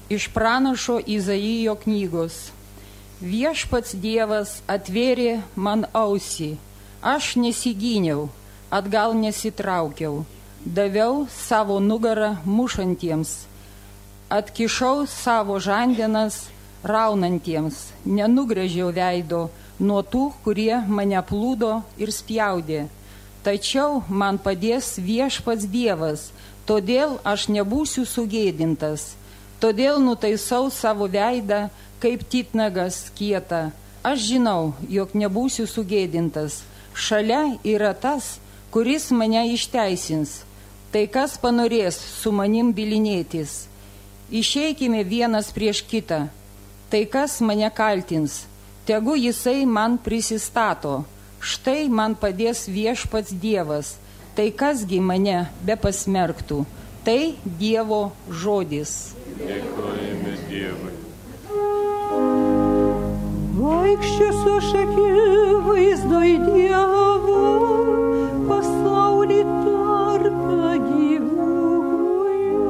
Iš pranašo Izaijo knygos. Viešpats Dievas atvėrė man ausį, aš nesigyniau, atgal nesitraukiau, daviau savo nugarą mušantiems, atkišau savo žandenas raunantiems, nenugręžiau veido nuo tų, kurie mane plūdo ir spjaudė. Tačiau man padės viešpats Dievas, todėl aš nebūsiu sugėdintas. Todėl nutaisau savo veidą kaip titnagas kietą. Aš žinau, jog nebūsiu sugėdintas. Šalia yra tas, kuris mane išteisins. Tai kas panorės su manim bylinėtis? Išeikime vienas prieš kitą. Tai kas mane kaltins? Tegu jisai man prisistato. Štai man padės viešpats Dievas. Tai kasgi mane bepasmerktų? Tai Dievo žodis. Dėkojame Dievui. Vaikščiosiu aš akivaizdoj Dievo, pasaulį tarpe gyvųjų.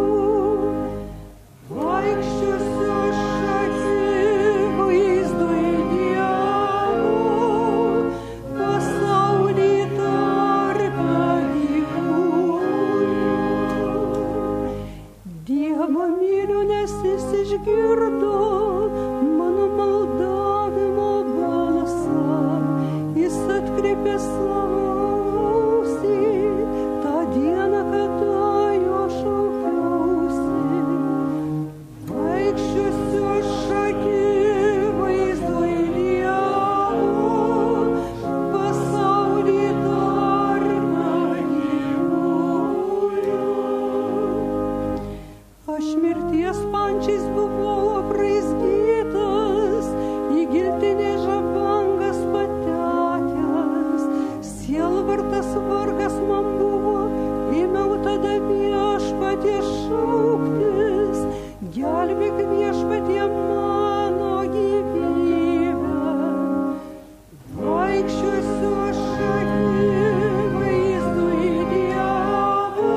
Vaikščiosiu aš akivaizdoj Dievo, pasaulį tarpe gyvųjų. Dievą myliu, nes jis išgirdo mano maldavimo balsą. Jis atkreipė savo ausį tą dieną, kada jo šaukiausi. Vaikščiosiu aš akivaizdoj Dievo, pasaulį tarpe gyvųjų. Aš mirties pančiais buvau apraizgytas, į giltinę žabangas patekęs. Sielvartas vargas man buvo, ėmiau tada viešpatie šauktis. Gelbėk viešpatie mano gyvybę. Vaikščiosiu aš akivaizdoj Dievo,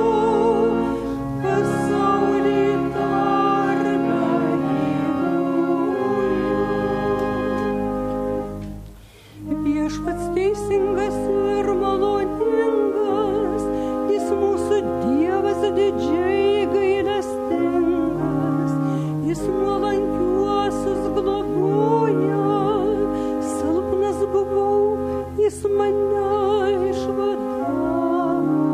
pasaulį tarpe gyvųjų. Viešpats teisingas ir maloningas, jis mūsų Dievas didžiai gailestingas, jis nuolankiuosius globoja. Silpnas buvau, jis mane išvadavo.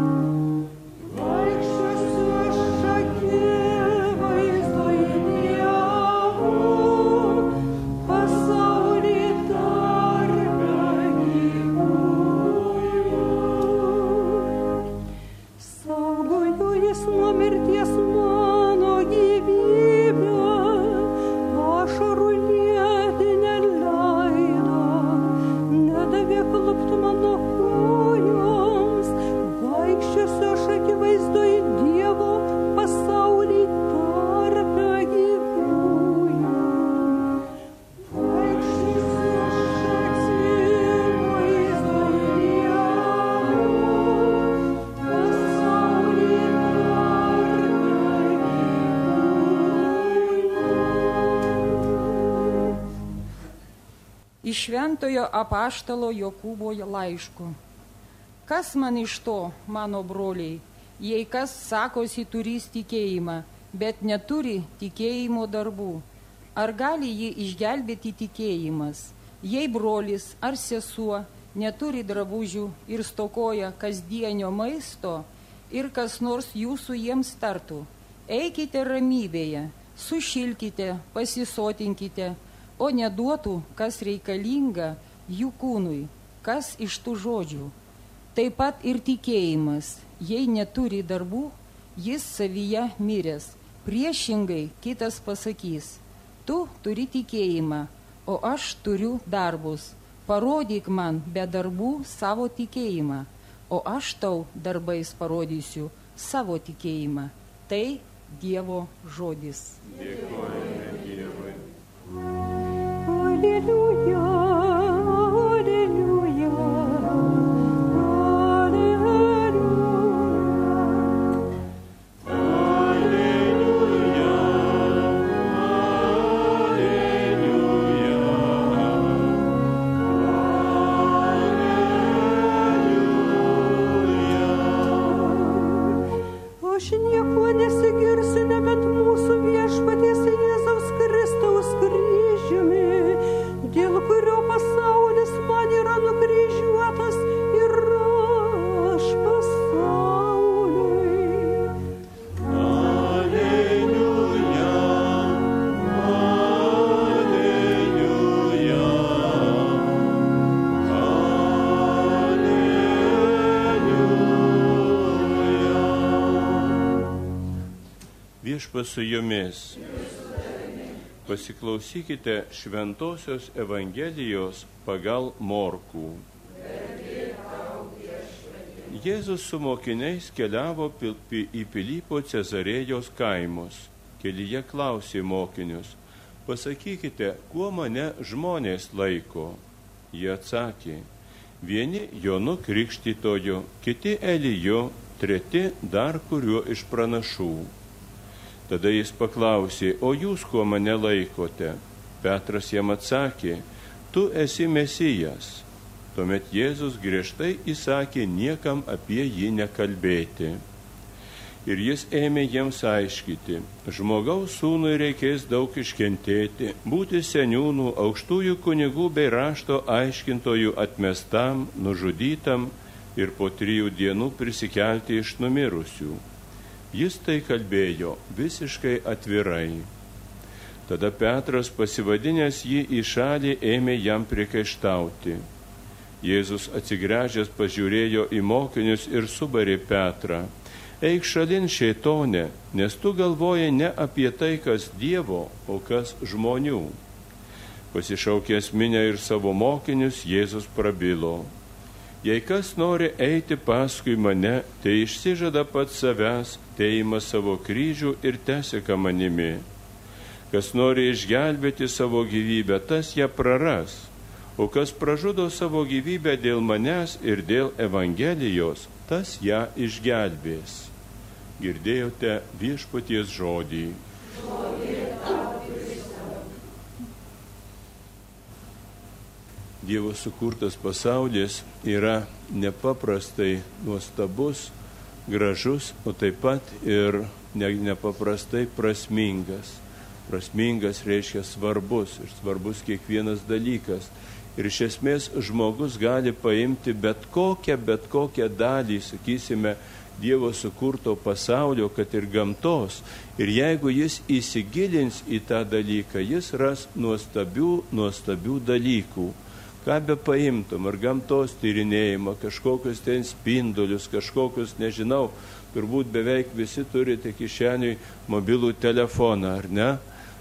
Vaikščiosiu aš akivaizdoj Dievo, pasaulį tarpe gyvųjų. Saugojo jis nuo mirties mano gyvybę, ašarų lieti neleido, nedavė klupti mano kojoms. Vaikščiosiu aš akivaizdoj Dievo, pasaulį tarpe gyvųjų. Vaikščiosiu aš akivaizdoj Dievo, pasaulį tarpe gyvųjų. Iš šventojo apaštalo Jokūbo laiško. Kas man iš to, mano broliai, jei kas sakosi turys tikėjimą, bet neturi tikėjimo darbų? Ar gali jį išgelbėti tikėjimas? Jei brolis ar sesuo neturi drabužių ir stokoja kasdienio maisto, ir kas nors jūsų jiems tartų: eikite ramybėje, sušilkite, pasisotinkite, o neduotų, kas reikalinga jų kūnui, kas iš tų žodžių. Taip pat ir tikėjimas, jei neturi darbų, jis savyje miręs. Priešingai kitas pasakys: tu turi tikėjimą, o aš turiu darbus. Parodyk man be darbų savo tikėjimą, o aš tau darbais parodysiu savo tikėjimą. Tai Dievo žodis. Dėkojame Dievui. Alleluja, alleluja, alleluja. Viešpats su jumis. Pasiklausykite Šventosios Evangelijos pagal Morkų. Jėzus su mokiniais keliavo į Pilypo Cezarėjos kaimus. Kelyje klausė mokinius: pasakykite, kuo mane žmonės laiko? Jie atsakė: vieni Jonu Krikštytoju, kiti Eliju, treti dar kuriuo iš pranašų. Tada jis paklausė: o jūs kuo mane laikote? Petras jam atsakė: tu esi Mesijas. Tuomet Jėzus griežtai įsakė niekam apie jį nekalbėti. Ir jis ėmė jiems aiškyti: žmogaus sūnui reikės daug iškentėti, būti seniūnų, aukštųjų kunigų bei rašto aiškintojų atmestam, nužudytam ir po 3 dienų prisikelti iš numirusių. Jis tai kalbėjo visiškai atvirai. Tada Petras, pasivadinęs jį į šalį, ėmė jam priekaištauti. Jėzus atsigręžęs pažiūrėjo į mokinius ir subarė Petrą: eik šalin, šėtone, nes tu galvoji ne apie tai, kas Dievo, o kas žmonių. Pasišaukęs minią ir savo mokinius, Jėzus prabilo: jei kas nori eiti paskui mane, tai išsižada pats savęs, teima savo kryžių ir teseka manimi. Kas nori išgelbėti savo gyvybę, tas ją praras, o kas pražudo savo gyvybę dėl manęs ir dėl Evangelijos, tas ją išgelbės. Girdėjote Viešpaties žodį. Dievo sukurtas pasaulis yra nepaprastai nuostabus, gražus, o taip pat ir nepaprastai prasmingas. Prasmingas reiškia svarbus ir svarbus kiekvienas dalykas. Ir iš esmės žmogus gali paimti bet kokią dalį, sakysime, Dievo sukurto pasaulio, kad ir gamtos. Ir jeigu jis įsigilins į tą dalyką, jis ras nuostabių dalykų. Ką be paimtum, ar gamtos tyrinėjimą, kažkokius ten spindulius, kažkokius, nežinau, turbūt beveik visi turite kišeniui mobilų telefoną, ar ne?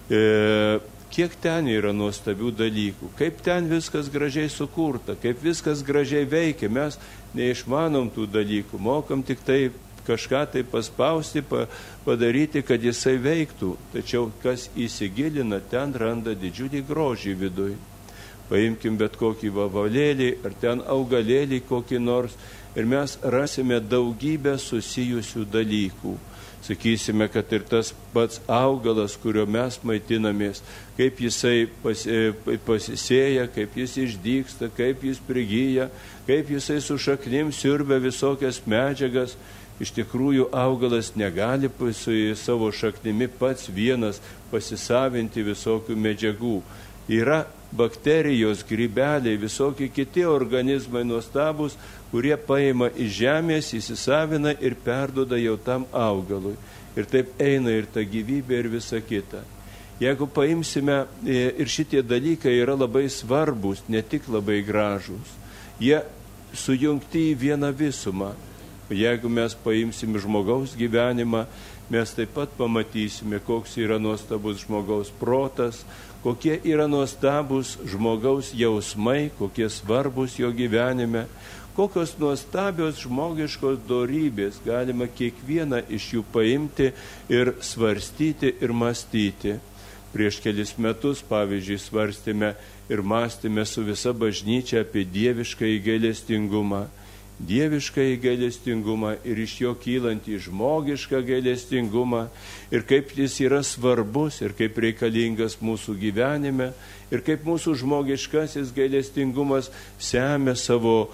Kiek ten yra nuostabių dalykų, kaip ten viskas gražiai sukurta, kaip viskas gražiai veikia. Mes neišmanom tų dalykų, mokam tik tai kažką tai paspausti, padaryti, kad jisai veiktų. Tačiau kas įsigilina, ten randa didžiulį grožį viduj. Paimkim bet kokį vabalėlį ar ten augalėlį kokį nors ir mes rasime daugybę susijusių dalykų. Sakysime, kad ir tas pats augalas, kurio mes maitinamės, kaip jisai pasisėja, kaip jis išdygsta, kaip jis prigyja, kaip jisai su šaknim siurbia visokias medžiagas. Iš tikrųjų, augalas negali su savo šaknimi pats vienas pasisavinti visokių medžiagų. Yra bakterijos, grybeliai, visokie kiti organizmai nuostabus, kurie paima iš žemės, įsisavina ir perduoda jau tam augalui. Ir taip eina ir ta gyvybė ir visa kita. Jeigu paimsime, ir šitie dalykai yra labai svarbus, ne tik labai gražūs, jie sujungti į vieną visumą. Jeigu mes paimsime žmogaus gyvenimą, mes taip pat pamatysime, koks yra nuostabus žmogaus protas, kokie yra nuostabus žmogaus jausmai, kokie svarbus jo gyvenime, kokios nuostabios žmogiškos dorybės galima kiekvieną iš jų paimti ir svarstyti ir mąstyti. Prieš kelis metus, pavyzdžiui, svarstėme ir mąstėme su visa bažnyčia apie dieviškąjį gailestingumą. Dieviškąjį gailestingumą ir iš jo kylantį žmogišką gailestingumą ir kaip jis yra svarbus ir kaip reikalingas mūsų gyvenime ir kaip mūsų žmogiškasis gailestingumas semia savo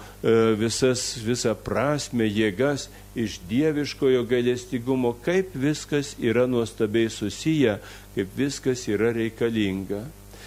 visą prasmę, jėgas iš dieviškojo gailestingumo, kaip viskas yra nuostabiai susiję, kaip viskas yra reikalinga.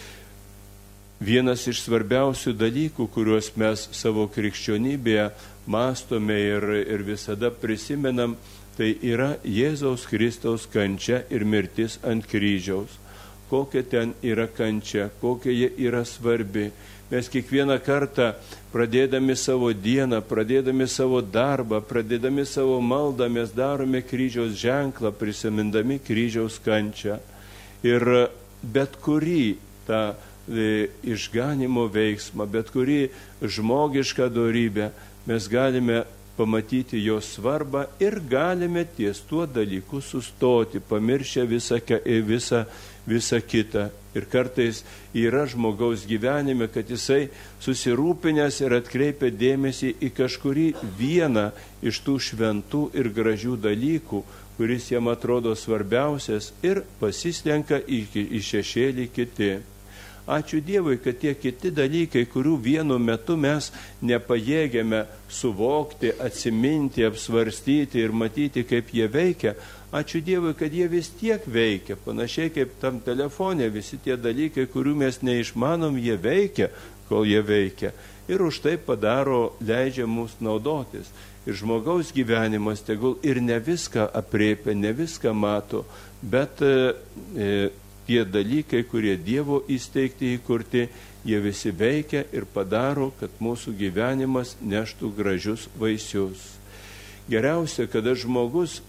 Vienas iš svarbiausių dalykų, kuriuos mes savo krikščionybėje mąstome ir visada prisimenam, tai yra Jėzaus Kristaus kančia ir mirtis ant kryžiaus. kokia ten yra kančia, kokia jie yra svarbi. Mes kiekvieną kartą, pradėdami savo dieną, pradėdami savo darbą, pradėdami savo maldą, mes darome kryžiaus ženklą, prisimindami kryžiaus kančią. Ir bet kurį tą išganimo veiksmą, bet kurį žmogišką dorybę, mes galime pamatyti jo svarbą ir galime ties tuo dalyku sustoti, pamiršę visą kitą. Ir kartais yra žmogaus gyvenime, kad jisai susirūpinęs ir atkreipia dėmesį į kažkurį vieną iš tų šventų ir gražių dalykų, kuris jam atrodo svarbiausias ir pasislenka į šešėlį kiti. Ačiū Dievui, kad tie kiti dalykai, kurių vienu metu mes nepajėgiame suvokti, atsiminti, apsvarstyti ir matyti, kaip jie veikia, ačiū Dievui, kad jie vis tiek veikia. Panašiai kaip tam telefone, visi tie dalykai, kurių mes neišmanom, jie veikia, kol jie veikia. Ir už tai leidžia mums naudotis. Ir žmogaus gyvenimas tegul ir ne viską apriepia, ne viską mato, bet tie dalykai, kurie Dievo įsteigti, įkurti, jie visi veikia ir padaro, kad mūsų gyvenimas neštų gražius vaisius. Geriausia, kada žmogus,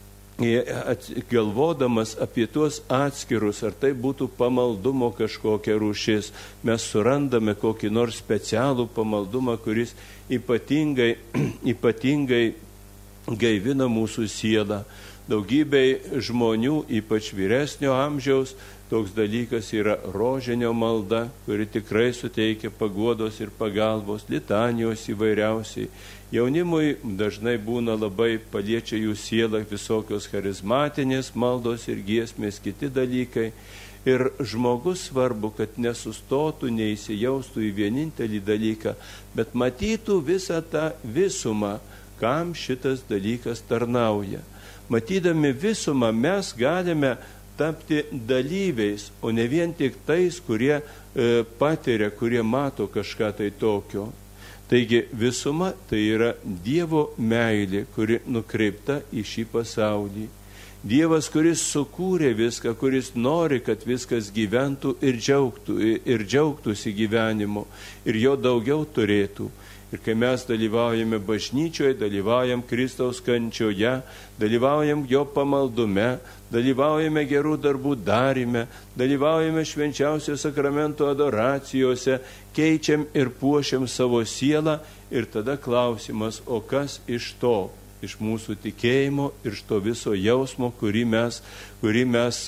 galvodamas apie tuos atskirus, ar tai būtų pamaldumo kažkokia rūšis, mes surandame kokį nors specialų pamaldumą, kuris ypatingai gaivina mūsų sielą. Daugybei žmonių, ypač vyresnio amžiaus, toks dalykas yra rožinio malda, kuri tikrai suteikia paguodos ir pagalbos, litanijos įvairiausiai. Jaunimui dažnai būna labai paliečia jų sielą visokios charizmatinės maldos ir giesmės, kiti dalykai. Ir žmogus svarbu, kad nesustotų, neįsijaustų į vienintelį dalyką, bet matytų visą tą visumą, kam šitas dalykas tarnauja. Matydami visumą mes galime tapti dalyviais, o ne vien tik tais, kurie patiria, kurie mato kažką tai tokio. Taigi visuma tai yra Dievo meilė, kuri nukreipta į šį pasaulį. Dievas, kuris sukūrė viską, kuris nori, kad viskas gyventų ir džiaugtųsi gyvenimu ir jo daugiau turėtų. Ir kai mes dalyvaujame bažnyčioje, dalyvaujam Kristaus kančioje, dalyvaujam jo pamaldume, dalyvaujame gerų darbų darime, dalyvaujame švenčiausio sakramento adoracijose, keičiam ir puošiam savo sielą ir tada klausimas, o kas iš to? Iš mūsų tikėjimo ir iš to viso jausmo, kurį mes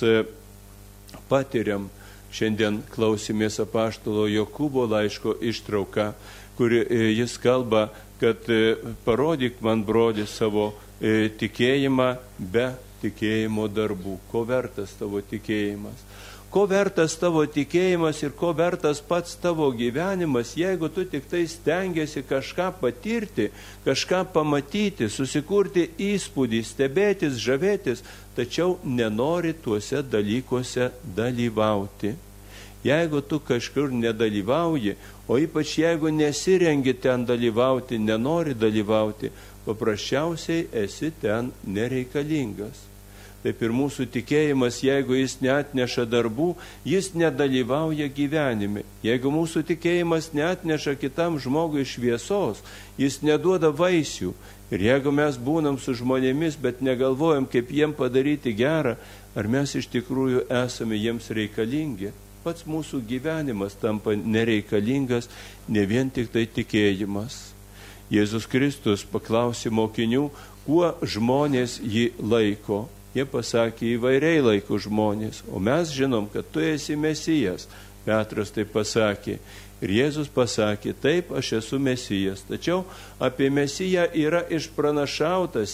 patiriam. Šiandien klausimės apaštalo Jokūbo laiško ištrauką, kur jis kalba, kad parodyk man, broli, savo tikėjimą be tikėjimo darbų. Ko vertas tavo tikėjimas? Ko vertas tavo tikėjimas ir ko vertas pats tavo gyvenimas, jeigu tu tik tai stengiasi kažką patirti, kažką pamatyti, susikurti įspūdį, stebėtis, žavėtis, tačiau nenori tuose dalykuose dalyvauti. Jeigu tu kažkur nedalyvauji, o ypač jeigu nesirengi ten dalyvauti, nenori dalyvauti, paprasčiausiai esi ten nereikalingas. Taip ir mūsų tikėjimas, jeigu jis neatneša darbų, jis nedalyvauja gyvenime. Jeigu mūsų tikėjimas neatneša kitam žmogui šviesos, jis neduoda vaisių. Ir jeigu mes būnam su žmonėmis, bet negalvojam, kaip jiem padaryti gerą, ar mes iš tikrųjų esame jiems reikalingi, pats mūsų gyvenimas tampa nereikalingas, ne vien tik tai tikėjimas. Jėzus Kristus paklausė mokinių, kuo žmonės jį laiko. Jie pasakė, įvairiai laiko žmonės, o mes žinom, kad tu esi Mesijas. Petras taip pasakė. Ir Jėzus pasakė, taip, aš esu Mesijas. Tačiau apie Mesiją yra išpranašauta,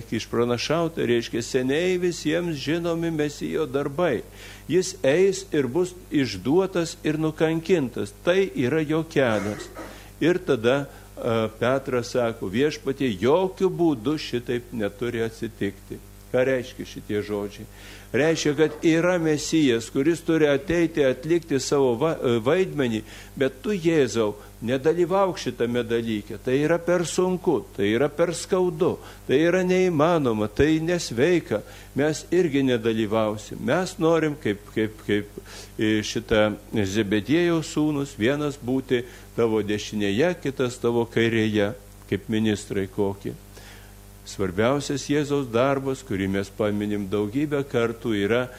reiškia seniai visiems žinomi Mesijo darbai. Jis eis ir bus išduotas ir nukankintas. Tai yra jo kelias. Ir tada Petras sako, viešpatie, jokių būdų šitaip neturi atsitikti. Ką reiškia šitie žodžiai? Reiškia, kad yra Mesijas, kuris turi ateiti atlikti savo vaidmenį, bet tu, Jėzau, nedalyvauk šitame dalyke. Tai yra per sunku, tai yra per skaudu, tai yra neįmanoma, tai nesveika. Mes irgi nedalyvausim. Mes norim, kaip šitą Zebediejaus sūnus, vienas būti tavo dešinėje, kitas tavo kairėje, kaip ministrai kokie. Svarbiausias Jėzaus darbas, kurį mes paminim daugybę kartų,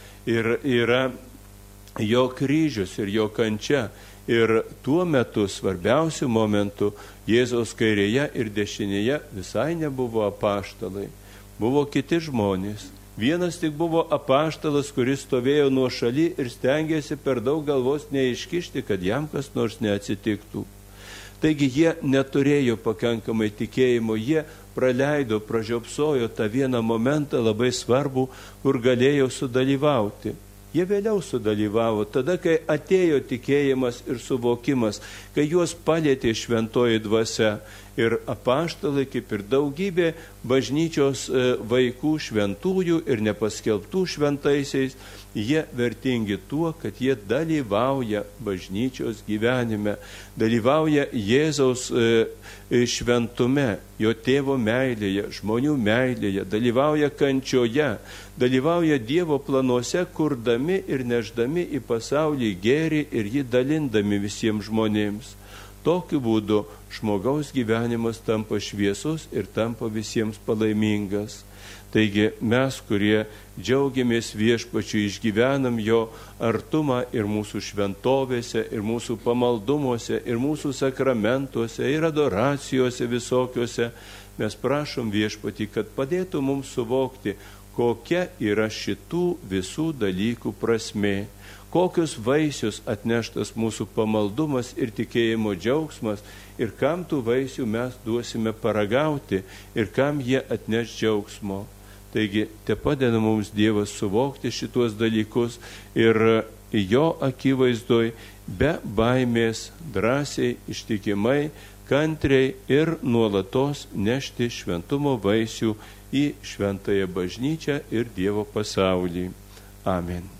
yra jo kryžius ir jo kančia. Ir tuo metu, svarbiausiu momentu, Jėzaus kairėje ir dešinėje visai nebuvo apaštalai. Buvo kiti žmonės. Vienas tik buvo apaštalas, kuris stovėjo nuošaly ir stengėsi per daug galvos neiškišti, kad jam kas nors neatsitiktų. Taigi jie neturėjo pakankamai tikėjimo, jie praleido, pražiopsojo tą vieną momentą labai svarbų, kur galėjo sudalyvauti. Jie vėliau sudalyvavo, tada, kai atėjo tikėjimas ir suvokimas, kai juos palėtė šventoji dvasia. Ir apaštalai, kaip ir daugybė bažnyčios vaikų šventųjų ir nepaskelbtų šventaisiais, jie vertingi tuo, kad jie dalyvauja bažnyčios gyvenime, dalyvauja Jėzaus šventume, jo tėvo meilėje, žmonių meilėje, dalyvauja kančioje, dalyvauja Dievo planuose, kurdami ir neždami į pasaulį gėrį ir jį dalindami visiems žmonėms. Tokiu būdu žmogaus gyvenimas tampa šviesus ir tampa visiems palaimingas. Taigi mes, kurie džiaugiamės Viešpačiu, išgyvenam jo artumą ir mūsų šventovėse, ir mūsų pamaldumuose, ir mūsų sakramentuose, ir adoracijose visokiuose, mes prašom Viešpatį, kad padėtų mums suvokti, kokia yra šitų visų dalykų prasmė. Kokius vaisius atneštas mūsų pamaldumas ir tikėjimo džiaugsmas ir kam tų vaisių mes duosime paragauti ir kam jie atneš džiaugsmo. Taigi, te padeda mums Dievas suvokti šitos dalykus ir jo akivaizdoj be baimės drąsiai, ištikimai, kantriai ir nuolatos nešti šventumo vaisių į šventąją bažnyčią ir Dievo pasaulį. Amen.